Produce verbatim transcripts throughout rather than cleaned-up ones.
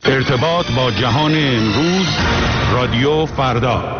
ارتباط با جهان امروز، رادیو فردا.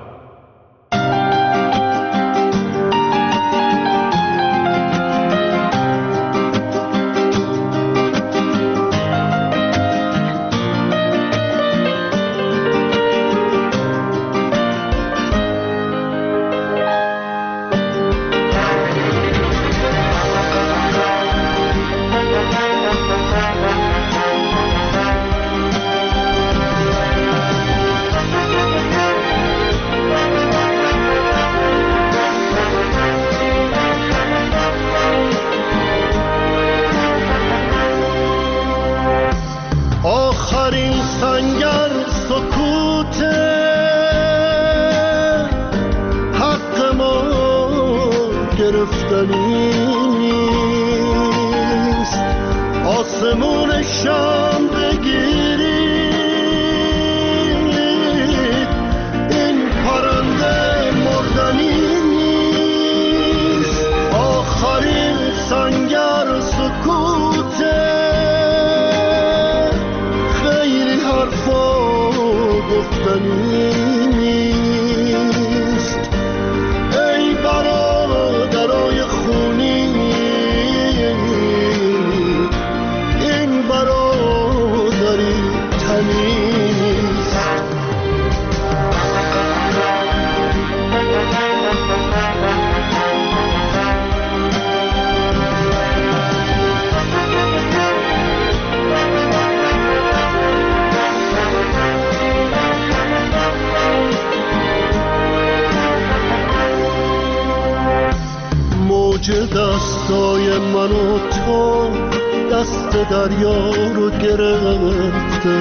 دستای من و تو دست دریا رو گرفته،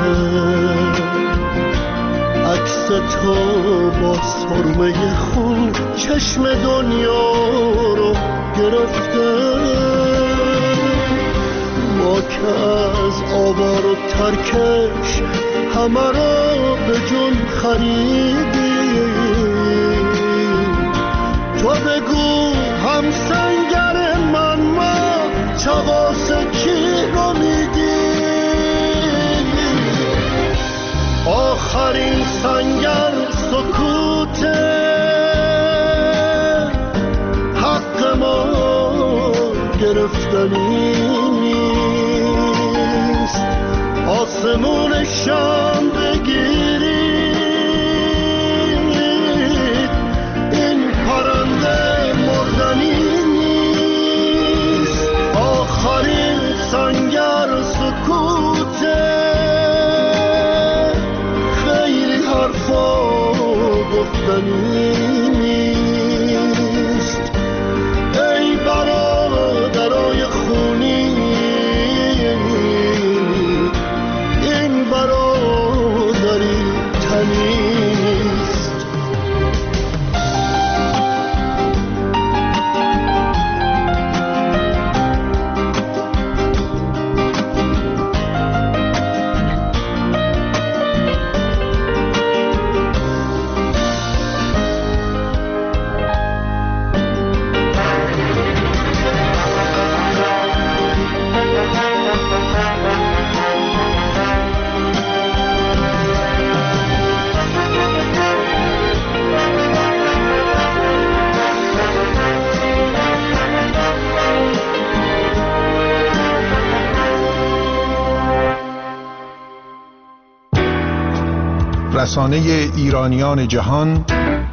عکس تو با سرمه خون چشم دنیا رو گرفته. ما که از آوار و ترکش همه رو به جون خریدیم، تو بگو هم سنگر من ما چواس کی رو میدیم. آخرین سنگر سکوته، حق ما گرفتنی نیست. آسمون شام بگیری این پرنده مردنی نیست. آخرین سنگر سکوته، خیلی حرفا گفتنی نیست. ای برادرای خونی این برادری تنی نیست. رسانه ایرانیان جهان،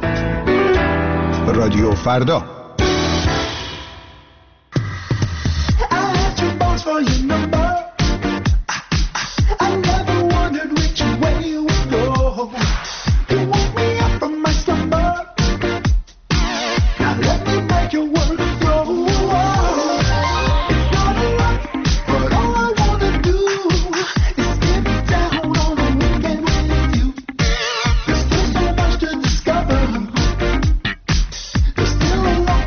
رادیو فردا. Still alive.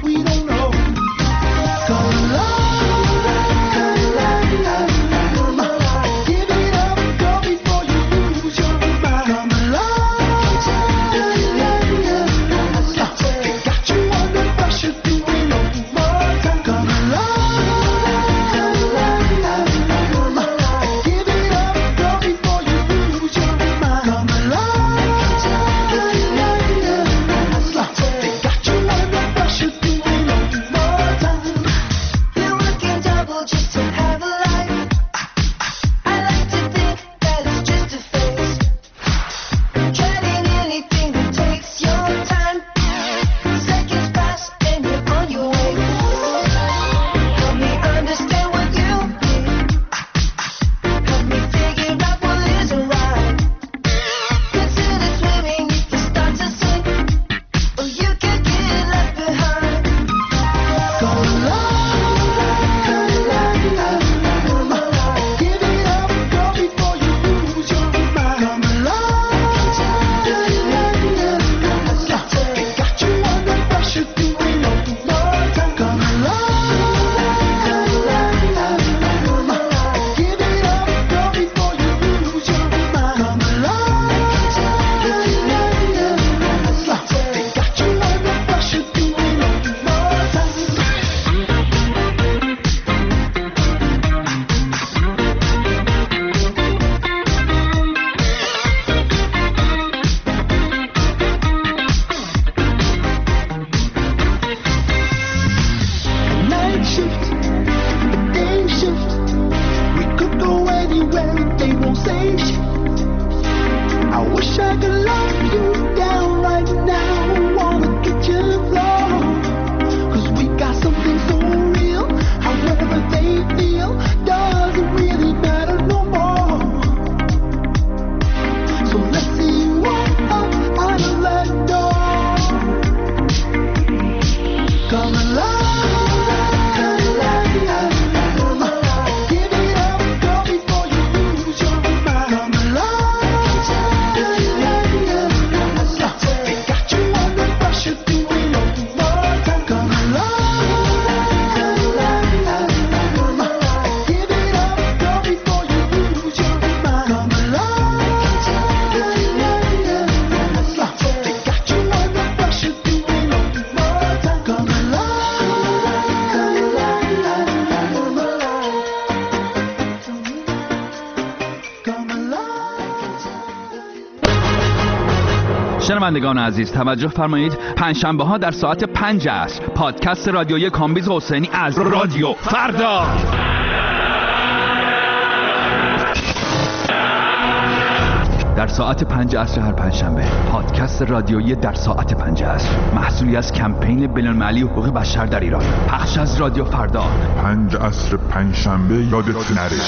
شنوندگان عزیز توجه فرمایید، پنجشنبه ها در ساعت پنج عصر پادکست رادیویی کامبیز حسینی از رادیو فردا. در ساعت پنج عصر هر پنجشنبه پادکست رادیویی در ساعت پنج عصر، محصولی از کمپین بین‌المللی حقوق بشر در ایران، پخش از رادیو فردا. پنج عصر پنجشنبه یادت نره.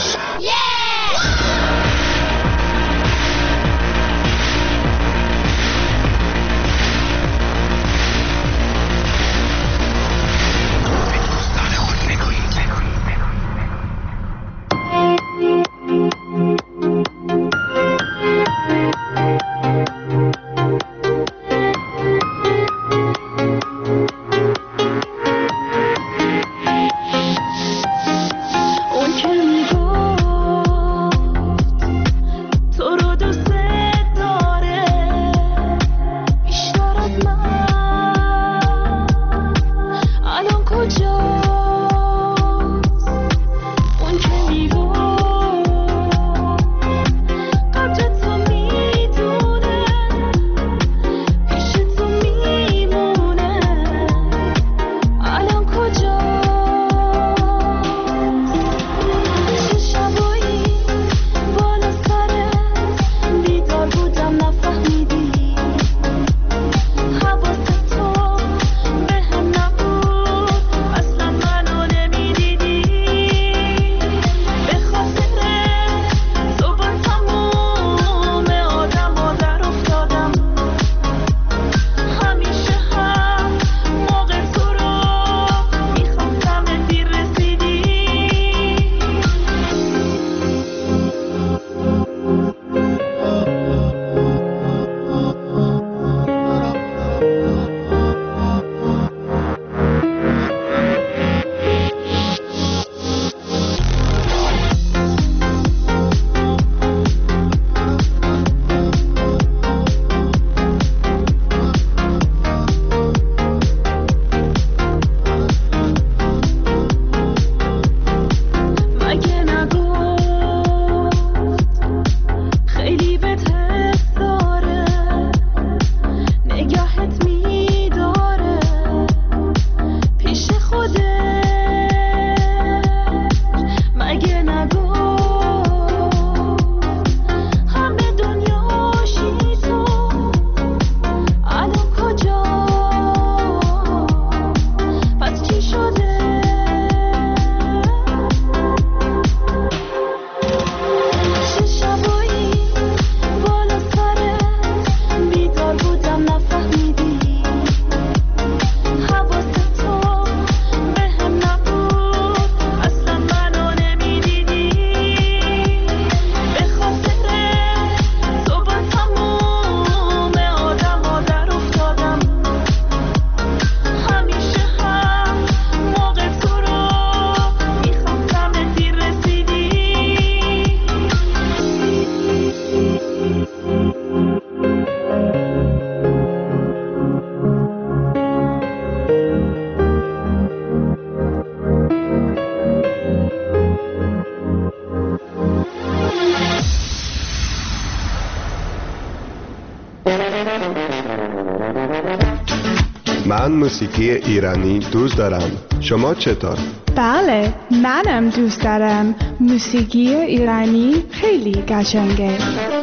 من موسیقی ایرانی دوست دارم. شما چطور؟ بله، منم دوست دارم. موسیقی ایرانی خیلی قشنگه.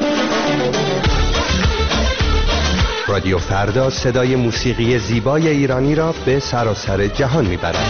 رادیو فردا صدای موسیقی زیبای ایرانی را به سراسر جهان میبرد.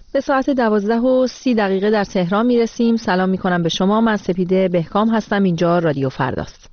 به ساعت دوازده و سی دقیقه در تهران میرسیم. سلام میکنم به شما. من سپیده بهکام هستم. اینجا رادیو فرداست.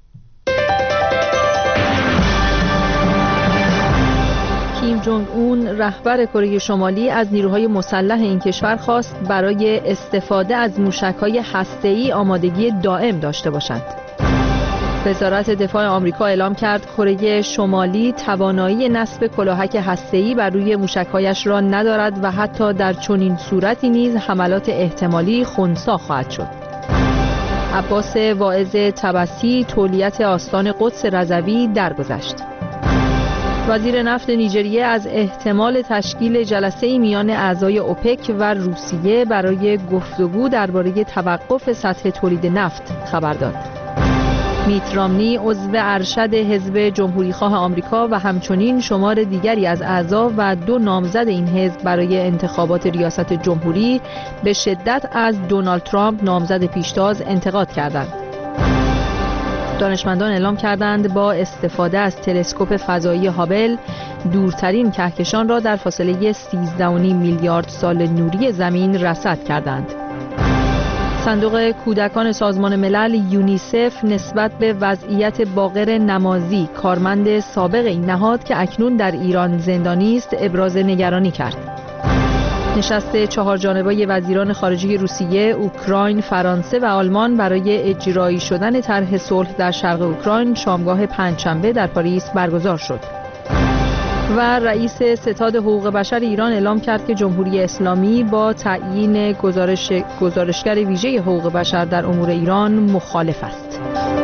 کیم جونگ اون رهبر کره شمالی از نیروهای مسلح این کشور خواست برای استفاده از موشک‌های هسته‌ای آمادگی دائم داشته باشند. وزارت دفاع آمریکا اعلام کرد کره شمالی توانایی نصب کلاهک هسته‌ای بر روی موشک‌هایش را ندارد و حتی در چنین صورتی نیز حملات احتمالی خنثی خواهد شد. عباس واعظ طبسی تولیت آستان قدس رضوی درگذشت. وزیر نفت نیجریه از احتمال تشکیل جلسه‌ای میان اعضای اوپک و روسیه برای گفتگو درباره توقف سطح تولید نفت خبر داد. میت رامنی عضو ارشد حزب جمهوریخواه آمریکا و همچنین شمار دیگری از اعضا و دو نامزد این حزب برای انتخابات ریاست جمهوری به شدت از دونالد ترامپ نامزد پیشتاز انتقاد کردند. دانشمندان اعلام کردند با استفاده از تلسکوپ فضایی هابل دورترین کهکشان را در فاصله سیزده و نیم میلیارد سال نوری زمین رصد کردند. صندوق کودکان سازمان ملل یونیسف نسبت به وضعیت باقر نمازی کارمند سابق این نهاد که اکنون در ایران زندانی است ابراز نگرانی کرد. نشست چهار جانبه وزیران خارجه روسیه، اوکراین، فرانسه و آلمان برای اجرایی شدن طرح صلح در شرق اوکراین شامگاه پنجشنبه در پاریس برگزار شد. و رئیس ستاد حقوق بشر ایران اعلام کرد که جمهوری اسلامی با تعیین گزارش گزارشگر ویژه حقوق بشر در امور ایران مخالف است.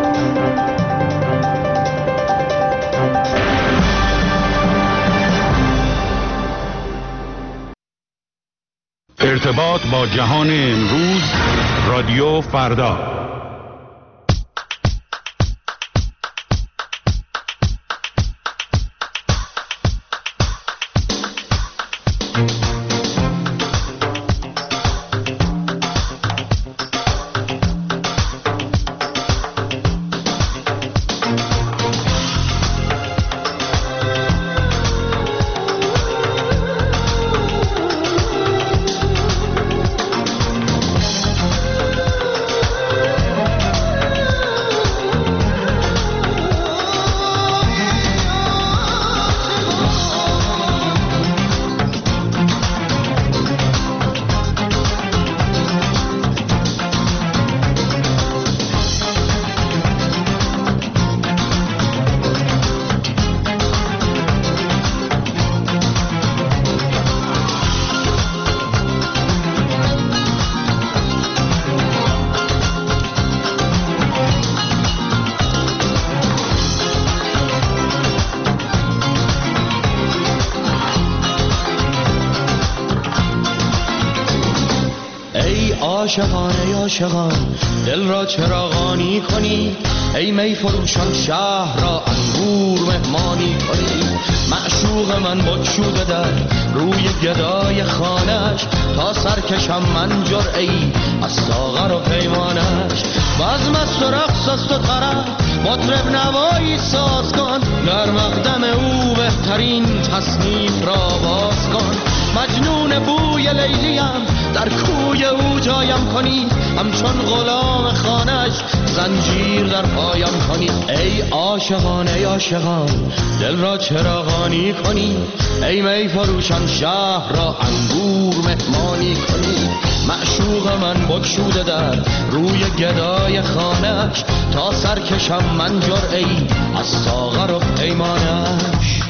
ارتباط با جهان امروز، رادیو فردا. عاشقان ای عاشقان دل را چراغانی کنی، ای می فروشان شهر را انگور مهمانی کنی. معشوق من بگشوده در روی گدای خانش، تا سرکشم من جرعه‌ای از ساغر و پیمانش. بزم است و رقص است و طرب مطرب نوایی ساز کن، در مقدم او بهترین تصنیف را باز کن. مجنون بوی لیلیم در کوی او جایم کنی، همچون غلام خانش زنجیر در پایم کنی. ای عاشقان ای عاشقان دل را چراغانی کنی، ای می فروشان شهر را انگور مهمانی کنی. معشوق من بگشوده در روی گدای خانش، تا سرکشم من جرعه‌ای از ساغر و پیمانش.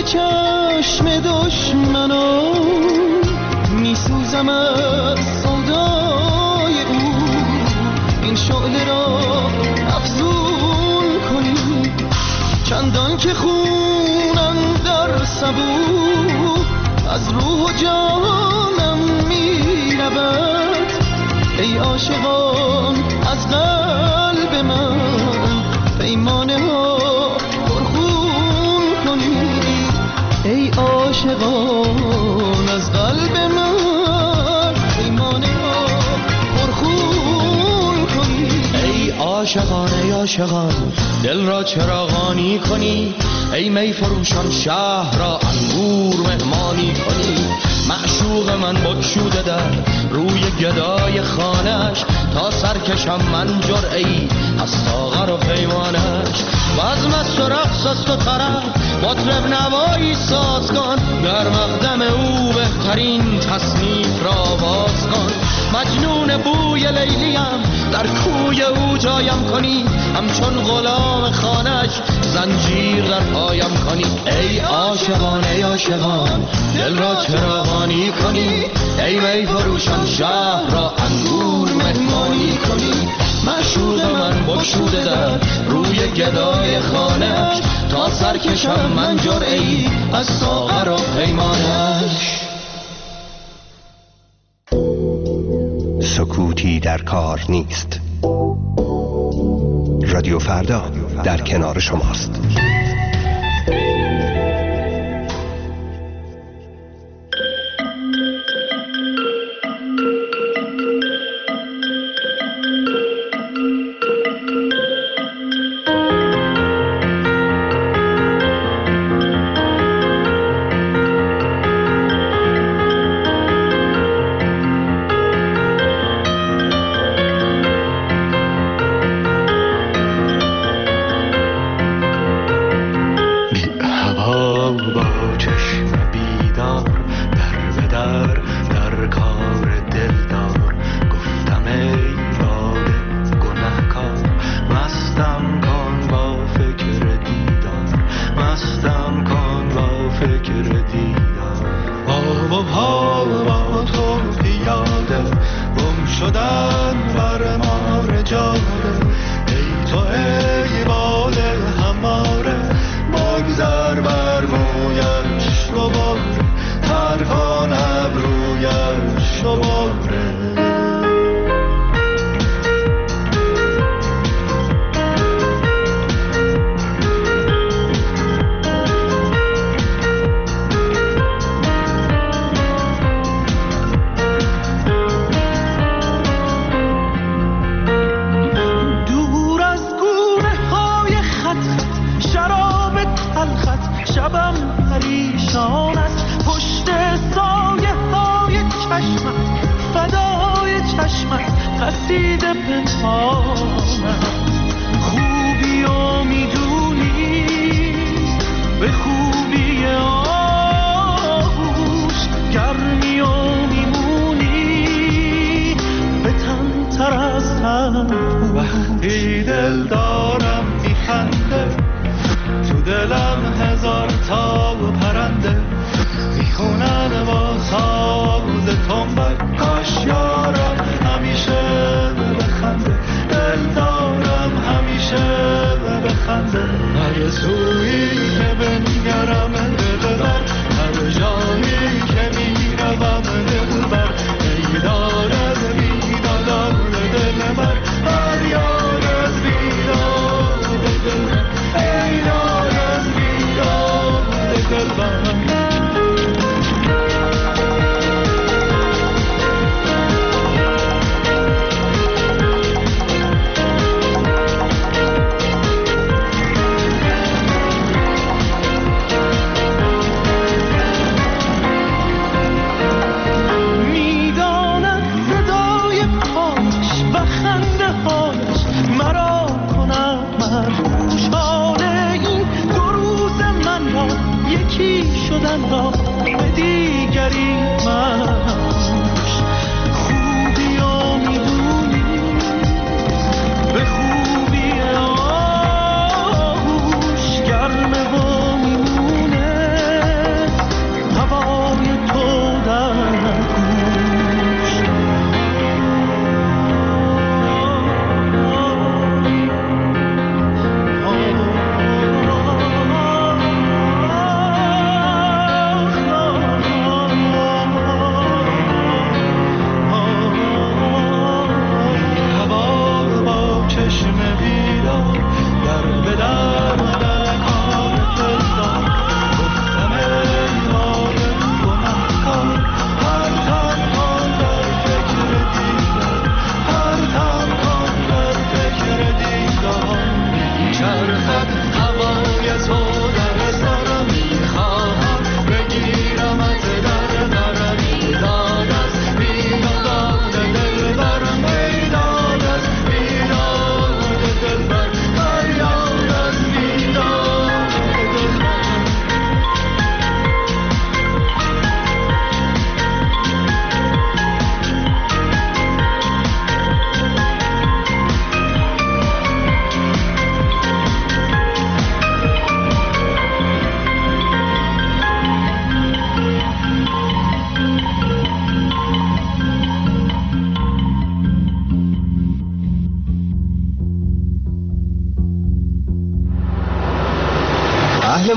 چشم دشمنان میسوزم از سودای او. این شعله را افزون کنی چندان که خونم در سبو از روح و جانم میرود. ای عاشقان از قلب من پیمانه ها پرخون کنید. ای عاشقان از قلب من پیمانه ها پرخون کنید. ای عاشقان ای عاشقان دل را چراغانی کنید. ای می فروشان شهر را انگور مهمانی کنید. معشوق من بگشوده در روی گدای خانش تا سرکشم من جرعی از ساغر و پیمانش. بزم است و رقص است و طرب مطرب نوایی ساز کن. در مقدم او بهترین تصنیف را باز کن. مجنون بوی لیلیم در کوی او جایم کنی. همچون غلام خانش زنجیر در پایم کنی. ای عاشقان ای عاشقان دل را چراغانی کنی. ای می فروشان شهر را انگور مهمانی کنی. معشوق من بگشوده در روی گدای خانش تا سرکشم من جرعی از ساغر و پیمانش. سکوتی در کار نیست. رادیو فردا در کنار شماست.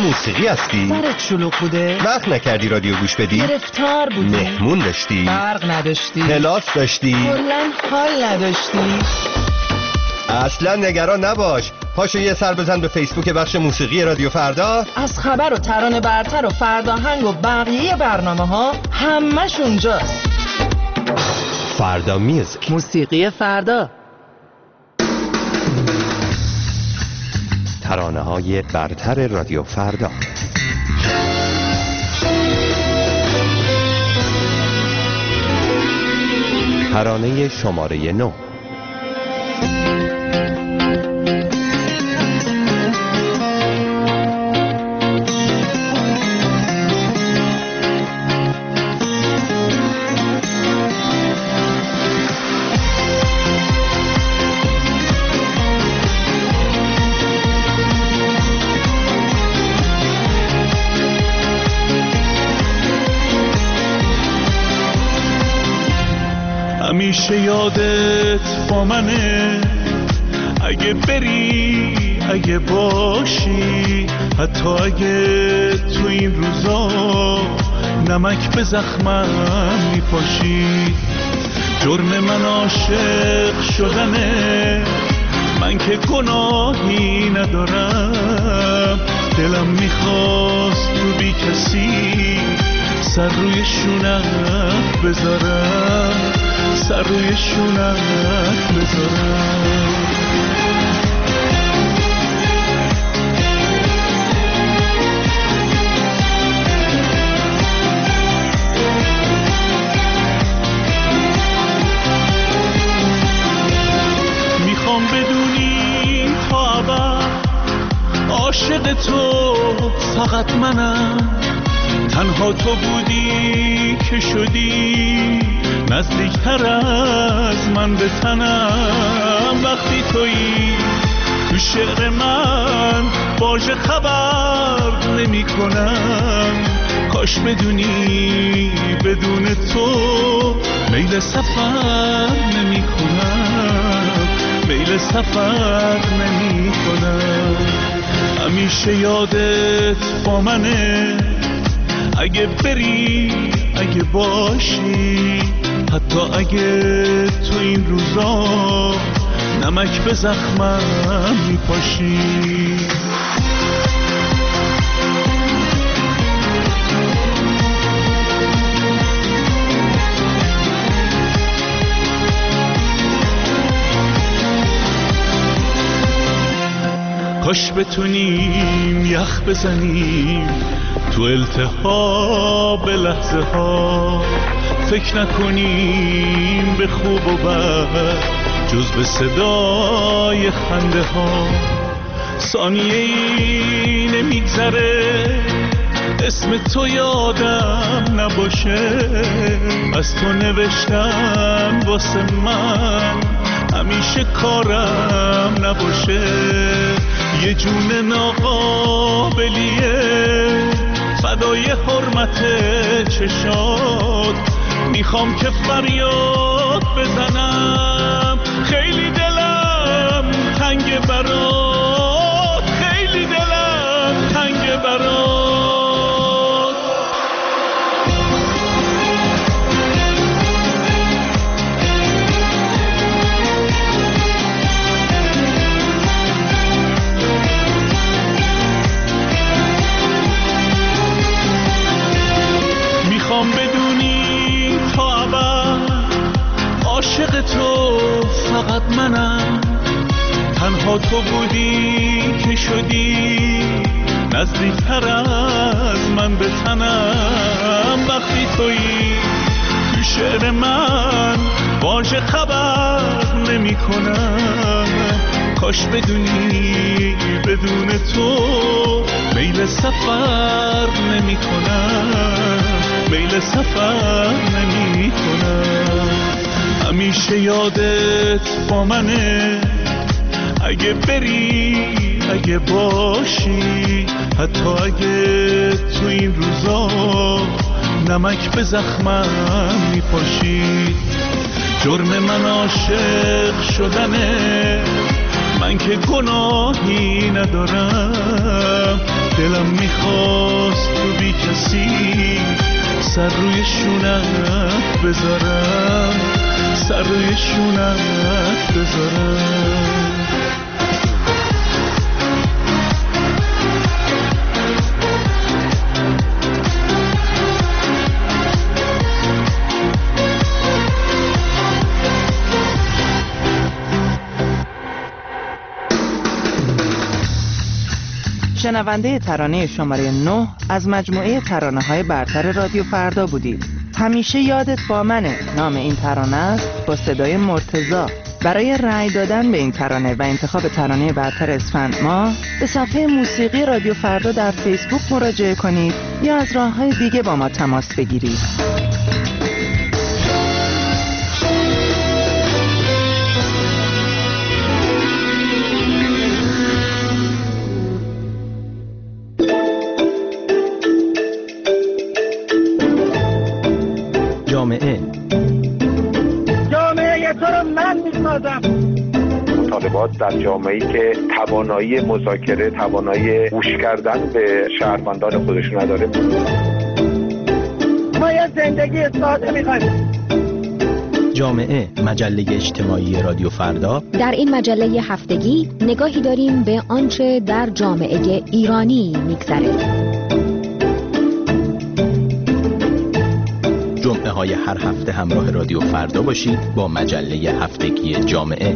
موسیقی هستی؟ سرت شلوغ بوده؟ وقت نکردی رادیو گوش بدی؟ گرفتار بودی؟ مهمون داشتی؟ برق نداشتی؟ کلاس داشتی؟ کلاً حال نداشتی؟ اصلا نگران نباش، پاشو یه سر بزن به فیسبوک بخش موسیقی رادیو فردا. از خبر و ترانه برتر و فرداهنگ و بقیه برنامه ها همش اونجاست. فردا میوزیک، موسیقی فردا، ترانه های برتر رادیو فردا. ترانه شماره نو. همیشه یادت با منه، اگه بری اگه باشی، حتی اگه تو این روزا نمک به زخمم میپاشی. جرم من عاشق شدنه، من که گناهی ندارم. دلم میخواست رو بی کسی سر روی شونت بذارم، سر روی شونت بذارم. میخوام بدونی تا ابد عاشق تو فقط منم. تنها تو بودی که شدی نزدیکتر از من به تنم. وقتی تویی تو شعر من واژه خبر نمی کنم. کاش بدونی بدون تو میل سفر نمی کنم، میل سفر نمی کنم. همیشه یادت با منه، اگه بری اگه باشی، حتی اگه تو این روزا نمک به زخمم میپاشی. کاش بتونیم یخ بزنیم تو التهاب لحظه ها، فکر نکنیم به خوب و بد جز به صدای خنده ها. ثانیه ای نمیگذره اسم تو یادم نباشه، از تو نوشتن واسه من همیشه کارم نباشه. یه جون ناقابلیه فدای حرمت چشات، میخوام که فریاد بزنم خیلی دلم تنگ برات، خیلی دلم تنگ برات. میخوام بدونی تا ابد عاشق تو فقط منم. تنها تو بودی که شدی نزدیکتر از من به تنم. وقتی تویی تو شعر من واژه خبر نمی کنم. کاش بدونی بدون تو میل سفر نمی کنم، میل سفر نمی کنم. همیشه یادت با منه، اگه بری اگه باشی، حتی اگه تو این روزا نمک به زخمم میپاشی. جرم من عاشق شدنه، من که گناهی ندارم. دلم میخواست تو بی کسی سر روی شونت بذارم، سر روی شونت بذارم. شنونده ترانه شماره نه از مجموعه ترانه‌های برتر رادیو فردا بودید. همیشه یادت با منه نام این ترانه است، با صدای مرتضی. برای رأی دادن به این ترانه و انتخاب ترانه برتر اسفند ماه به صفحه موسیقی رادیو فردا در فیسبوک مراجعه کنید یا از راه‌های دیگه با ما تماس بگیرید. جامعه جامعه تو رو من میسازم. مطالبات در جامعه‌ای که توانایی مذاکره، توانایی گوش کردن به شهروندان خودش نداره. ما یه زندگی ساده می‌خوایم. جامعه، مجله اجتماعی رادیو فردا. در این مجله هفتگی نگاهی داریم به آنچه در جامعه ایرانی می‌گذره. جمعه های هر هفته همراه رادیو فردا باشید با مجله هفتگی جامعه.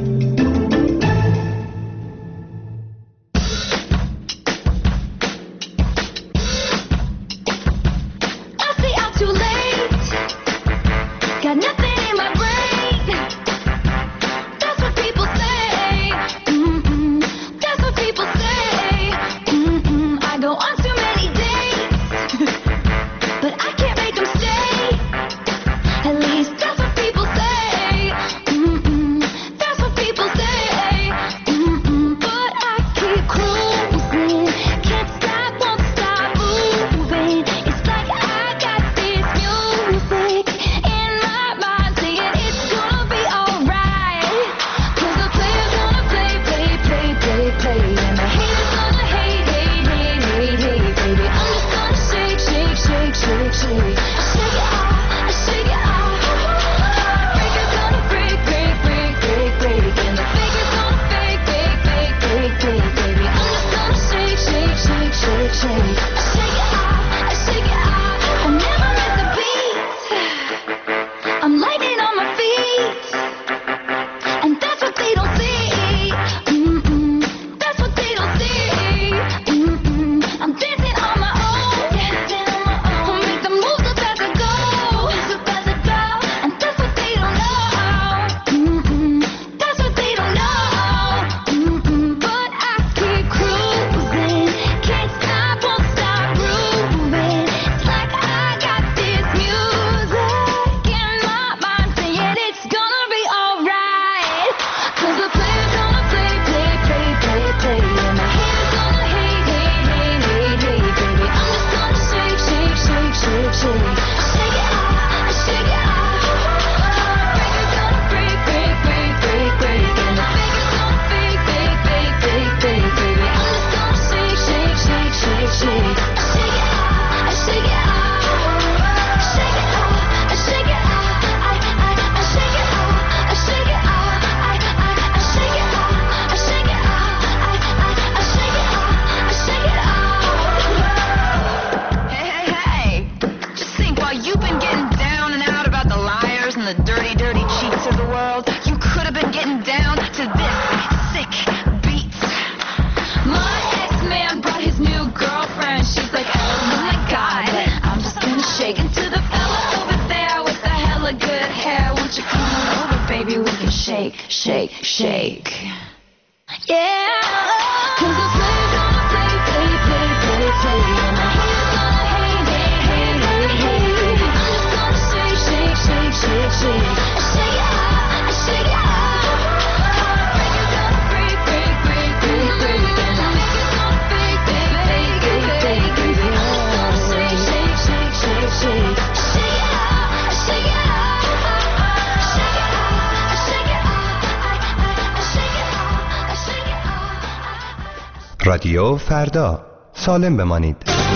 رادیو فردا، سالم بمانید.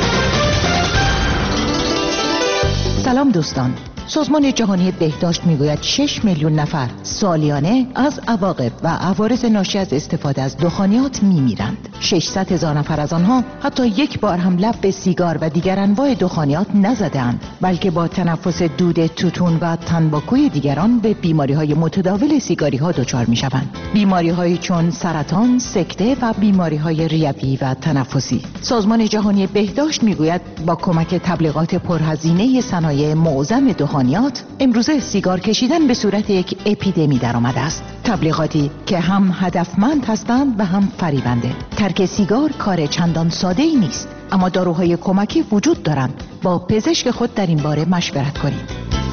سلام دوستان. سازمان جهانی بهداشت میگوید شش میلیون نفر سالیانه از عواقب و عوارض ناشی از استفاده از دخانیات میمیرند. ششصد هزار نفر از آنها حتی یک بار هم لب به سیگار و دیگر انواع دخانیات نزدند، بلکه با تنفس دود توتون و تنباکوی دیگران به بیماری‌های متداول سیگاری ها دچار میشوند. بیماری‌هایی چون سرطان، سکته و بیماری‌های ریوی و تنفسی. سازمان جهانی بهداشت میگوید با کمک تبلیغات پرهزینه صنایع معظم دخانیات امروزه سیگار کشیدن به صورت یک اپیدمی در آمده است. تبلیغاتی که هم هدفمند هستند و هم فریبنده. ترک سیگار کار چندان ساده ای نیست، اما داروهای کمکی وجود دارند. با پزشک خود در این باره مشورت کنید.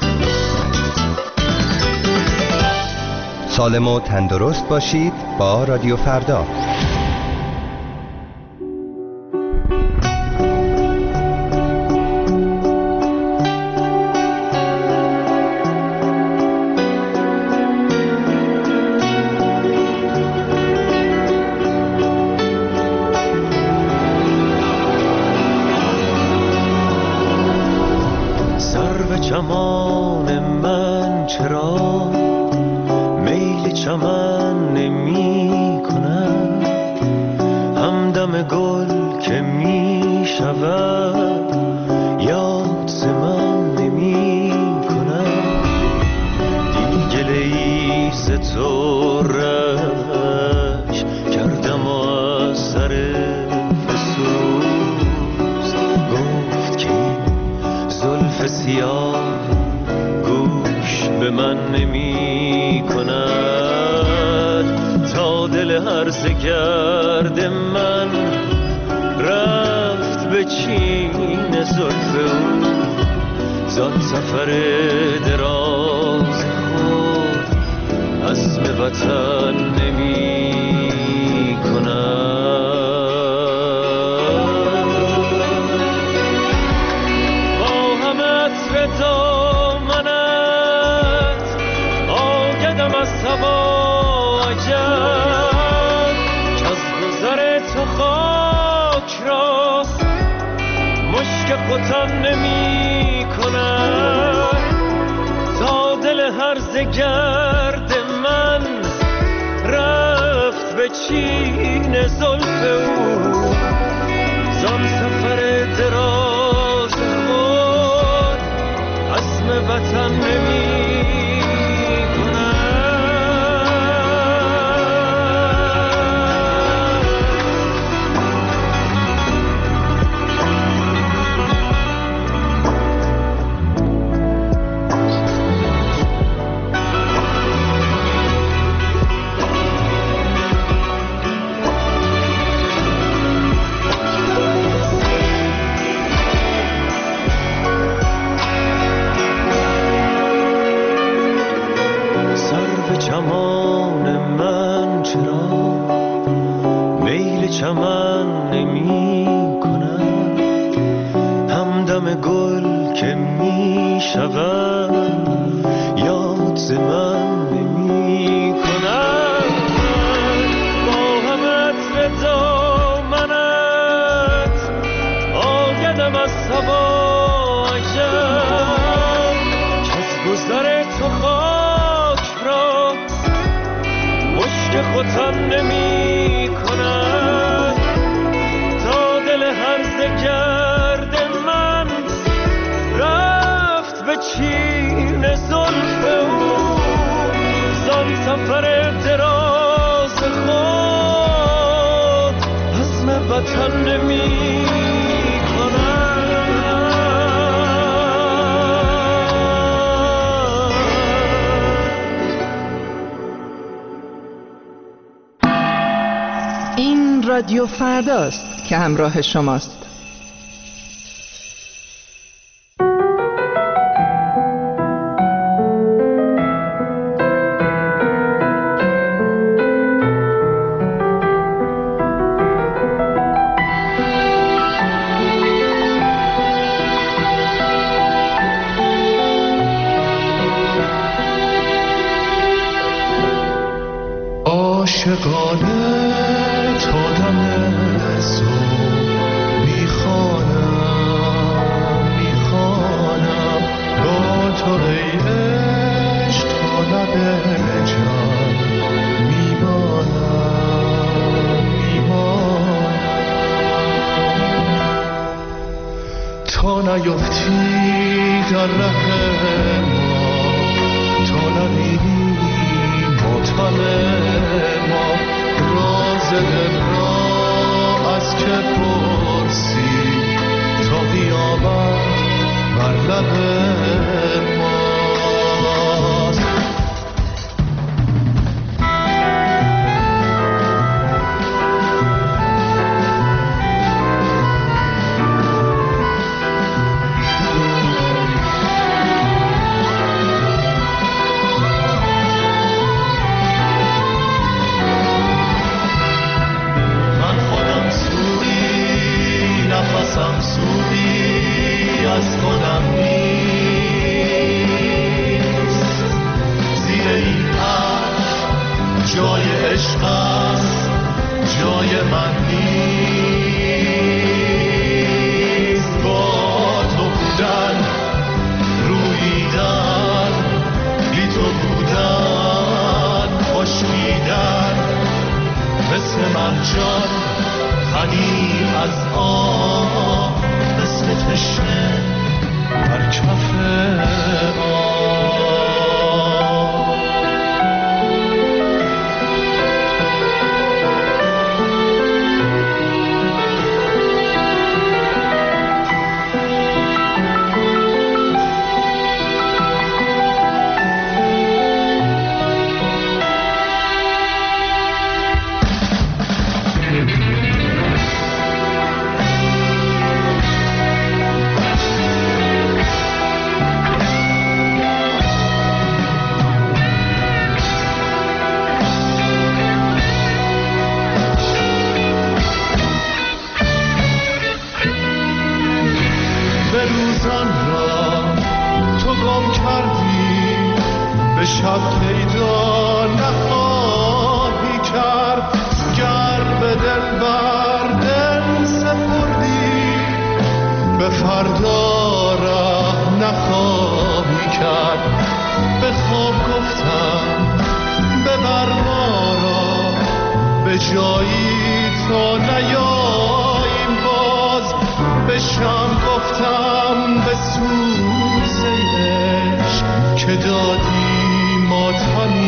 سالم و تندرست باشید با رادیو فردا. چمان من چرا میل چمن نمی کند، همدم گل که می شود یاد ز من نمی کند. دیگه لیس تو رش کردم و از سر فسوس گفت که زلف سیاه گوش به من نمی کند. تا دل هرزه گرد من رفت به چین زلف او، زان سفر دراز خود عزم وطن نمی کند. دامنت آگدم از هوا عجب، که از گذر تو خاک را مشک ختن نمی کند. تا دل هرزه گرد من رفت به چین زلف او، زان سفر دراز وطن نمی چمان من چرا میل چمن نمی کند، همدم گل که می شود یاد ز من نمی کند. با هم عطر دامنت آگدم از هوا عجب، که از گذر تو خاک را مشک ختن نمی کند. تا دل هرزه گرد من رفت به چین زلف او، زان سفر دراز خود عزم وطن نمی رادیو فرداست که همراه شماست. عاشقانه تا دم صبح تا نیفتی در ره ما، تا نبینی ماتم ما، راز دل را از که پرسی تا قیامت بر لب ماست. از خودم نیست، زیر این عرش جای عشق است، جای من نیست. با تو بودن، روییدن، بی تو بودن، خشکیدن، مثل مرجان غنی از آب، مثل تشنه بر کف آب. شب پیدا نخواهی کرد، گر به دل بر دل سپردی، به فردا ره نخواهی کرد. به خواب گفتم ببر ما را به جایی تا نیاییم باز، به شم گفتم به سوز عشق که دادی ماتم